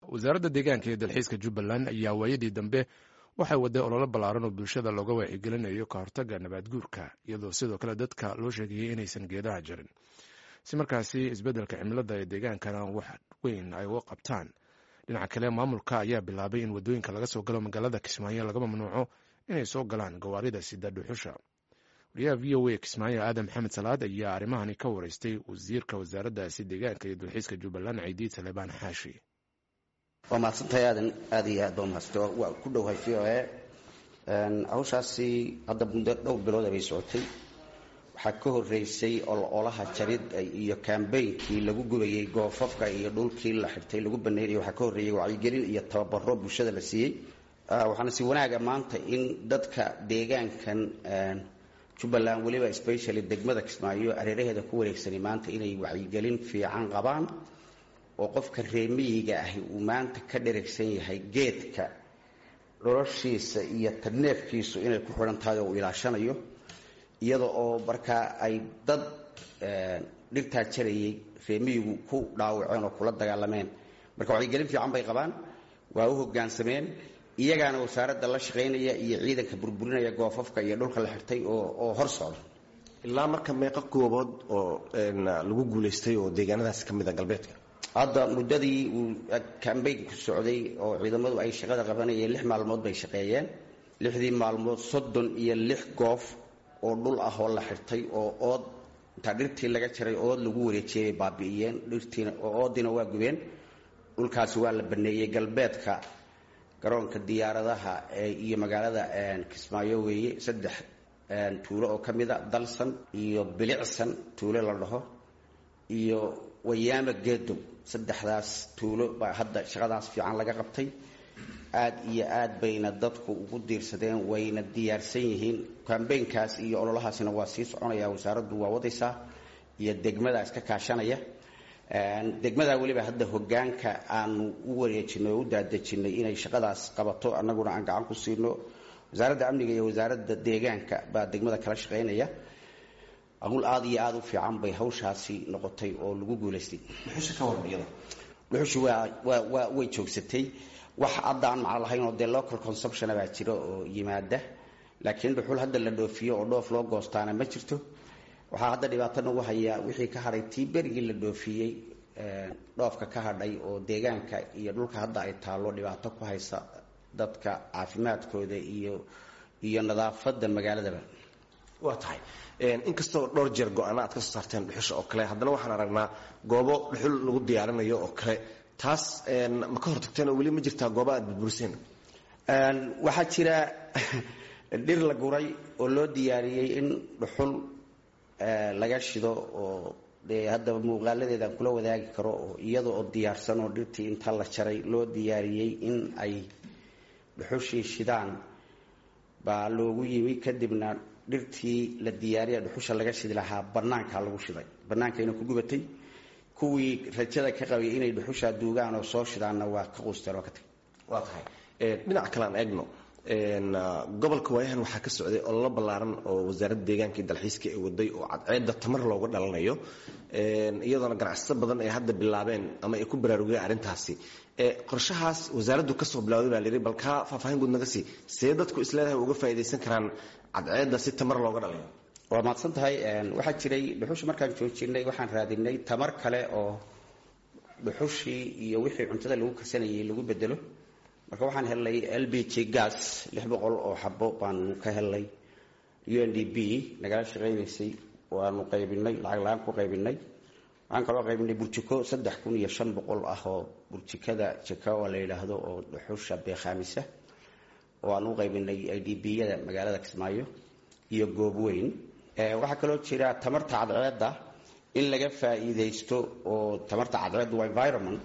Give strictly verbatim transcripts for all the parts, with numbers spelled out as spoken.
wasaaradda deegaanka ee dalxiiska Jubbaland ayaa waayadii dambe waxay waday olole ballaaran oo bulshada looga wacyigelinayo ka hortagga nabaad guurka iyadoo sidoo kale dadka loo sheegayay inaysan geedaha jarin si markaasi isbeddelka cimilada ee deegaankana wax weyn ay uga qabtaan. dhinaca kale maamulka ayaa bilaabay in wadooyinka laga soo galo magaalada Kismaayo laga mamnuuco inay soo galaan gawaarida sida dhuxusha. wariyaha v o a Kismaayo Aadan Maxamed Salaad ayaa arrimahani ka wareystay wasiirka wasaaraddaasi deegaanka iyo dalxiiska Jubbaland Ciidiid Salebaan Xaashi. waa mahadsantahay aadan aad iyo aad baa mahadsanto waa ku dhowahay v o a hawshaasi hadda muddo dhowr bilood bay socotay. waxaa ka horeysay ololaha jarid iyo campaignkii lagu gubayay goofafka iyo dhulkii la xirtay lagu baneeyay waxaa ka horeeyay wacyigelin iyo tababaro bulshada la siiyey. waxaana si wanaaga maanta in dadka deegaankan Jubbaland waliba especially degmada Kismaayo areeraheeda ku wareegsanay maanta inay wacyigelin fiican qabaan oo qofka reemiyiga ah uu maanta ka dheregsan yahay geedka noloshiisa iyo tadneefkiisu inay ku xiran tahay oo ilaashanayo iyada oo marka ay dad dhirtaa jarayay reemiyigu ku dhaawaceen oo kula dagaalameen. marka wacyigelin fiican bay qabaan, waa u hoggaansameen iyagaana wasaaradda la shaqaynaya iyo ciidanka burburinaya goofafka iyo dhulka la xirtay oo oo hor socda. ilaa marka meeqa goobood oo lagu guuleystay oo deegaanadaas ka mid ah galbeedka hadda muddadii uu campaign-ku socday oo ciidamadu ay shaqada qabanayeen lix maalmood bay shaqeeyeen. lixdii maalmood soddon iyo lix goof oo dhul ah oo la xirtay oo ood inta dhirtii laga jaray ood lagu wareejiyay baabi'iyeen dhirtiina oo oodina waa gubeen. dhulkaasi waa la baneeyay galbeedka garoonka diyaaradaha iyo magaalada Kismaayo weeye. saddex tuulo oo kamida Dalsan iyo Bilicsan tuulo la dhaho iyo Wayaama Geedo, saddexdaas tuulo baa hadda shaqadaas fiican laga qabtay. aad iyo aad bayna dadku ugu diirsadeen wayna diyaarsan yihiin. campaign-kaas iyo ololahaasina waa sii soconaya, wasaaraddu waa wadaysaa iyo degmada iska kaashanaya. degmada waliba hadda hoggaanka aanu u wareejinay oo u daadejinay inay shaqadaas qabato, annaguna aan gacan ku siino. wasaaradda amniga iyo wasaaradda deegaanka baa degmada kala shaqaynaya. aqul aad iyo aad u fiican bay hawshaasi noqotay oo lagu guuleystay. dhuxusha ka warmiyada dhuxushu waa waa waa way joogsatay. wax addaan macno lahayn oo dee local consumption baa jira oo yimaada, laakiin dhuxul hadda la dhoofiyo oo dhoof loo goostaana ma jirto. waxaa hadda dhibaato nagu haya wixii ka hadhay tii berigii la dhoofiyey dhoofka ka hadhay oo deegaanka iyo dhulka hadda ay taallo dhibaato ku haysa dadka caafimaadkooda iyo iyo nadaafadda magaaladaba. waa tahay inkastoo dhowr jeer go-aana aad ka soo saarteen dhuxusha oo kale, haddana waxaan aragnaa goobo dhuxul lagu diyaarinayo oo kale. taas ma ka hortagteen oo weli ma jirtaa gooba aad burburiseen? waxaa jira dhir la guray oo loo diyaariyey in dhuxul laga shido oo dee haddaba muuqaaladeedaan kula wadaagi karo oo iyada oo diyaarsan oo dhirtii inta la jaray loo diyaariyey in ay dhuxushii shidaan baa loogu yimi. kadibna dhirtii la diyaariya dhuxusha laga shidi lahaa bannaankaa lagu shiday, bannaankayna ku gubatay. kuwii rajada ka qabay inay dhuxusha duugaan oo soo shidaanna waa ka quusteen oo ka tagay. waa tahay dhinaca kale aan eegno gobolka waayahan waxaa ka socday ololo ballaaran oo wasaaradda deegaanka iyo dalxiiska ay waday oo cadceedda tamar looga dhalanayo, iyadoona ganacsato badan ay hadda bilaabeen ama ay ku baraarugeen arrintaasi. qorshahaas wasaaraddu ka soo bilowday baa layidhi, bal kaa faahfaahin guud naga sii see dadku isleedahay uga faa'iidaysan karaan cadceedda si tamar looga dhalayo? waa mahadsan tahay. waxaa jiray dhuxusha markaan joojinay waxaan raadinay tamar kale oo dhuxushii iyo wixii cuntada lagu karsanayay lagu bedelo. marka waxaan helnay L P G gas lix boqol oo xabo baan ka helnay. U N D P nagala shaqaynaysay waanu qaybinay, lacag la'aan ku qaybinay. waxaan kaloo qaybinay burjiko saddex kun iyo shan boqol ah oo burjikada jikawa la yidhaahdo oo dhuxusha beekhaamisa oo aan u qaybinay I D P-yada magaalada Kismaayo iyo goob weyn. waxaa kaloo jira tamarta cadceedda in laga faa'iidaysto oo tamarta cadceeddu waa environment.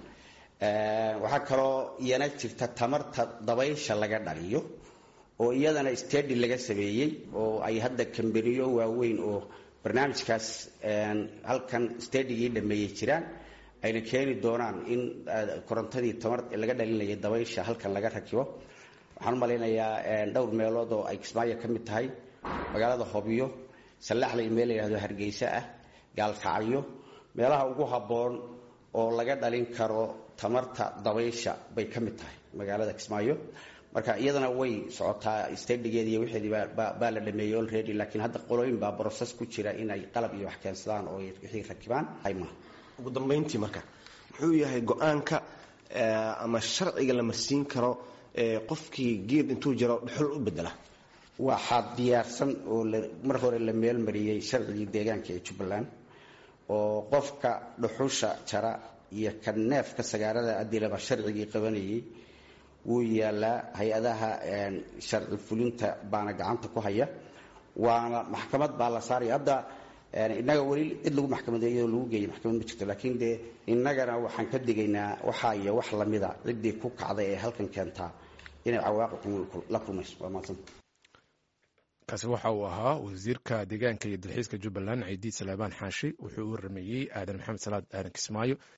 waxaa kaloo iyana jirta tamarta dabaysha laga dhaliyo oo iyadana study laga sameeyey oo ay hadda kambaniyo waaweyn oo barnaamijkaas halkan studygii dhameeyey jiraan ayna keeni doonaan in korontadii tamar laga dhalinayay dabaysha halkan laga rakibo. waxaan u malaynayaa dhowr meelood oo ay Kismaayo ka mid tahay, magaalada Hobyo, Salaxley meel la yiraahdo Hargeysa ah, Gaalkacyo, meelaha ugu habboon oo laga dhalin karo tamarta dabaysha bay ka mid tahay magaalada Kismaayo marka iyadana way socotaa steedigeeda iyo wixii baa la dhameeyay already laakiin hadda qolooyin baa process ku jira inay qalab iyo wax keensadaan oo wixii rakibaan ayma ugu dambeyntii marka muxuu yahay go'aanka ama sharciga la marsiin karo qofkii geed intuu jiro dhuxul u bedela waxa diyaarsan oo mar hore la meel mariyay sharciga deegaanka ee Jubbaland oo qofka dhuxusha jara iyo kan neefka sagaarada adilaba sharcigii qabanayay wuu yaalaa hay-adaha sharci fulinta baana gacanta ku haya waana maxkamad baa la saaray hadda inaga wali cid lagu maxkamadeeyo lagu geeyay maxkamad ma jirto laakiin de inagana waxaan ka digaynaa waxa iyo wax lamida cidii ku kacday ee halkan keenta inay cawaaqib la kulmayso waa maadsan kaasi waxa uu ahaa wasiirka deegaanka iyo dalxiiska Jubbaland Ciidiid Salebaan Xaashi wuxuu u waramayay Aadan Maxamed Salaad Aadan Kismaayo